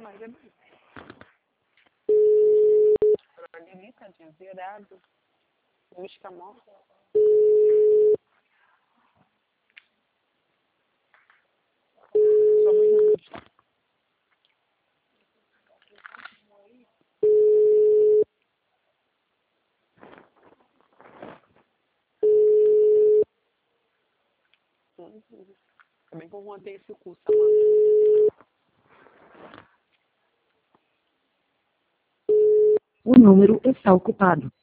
mas é bem. Olha ali, tadinho, virado. Busca morta. Somos números. Também que eu montei esse curso, Amanda. O número está ocupado.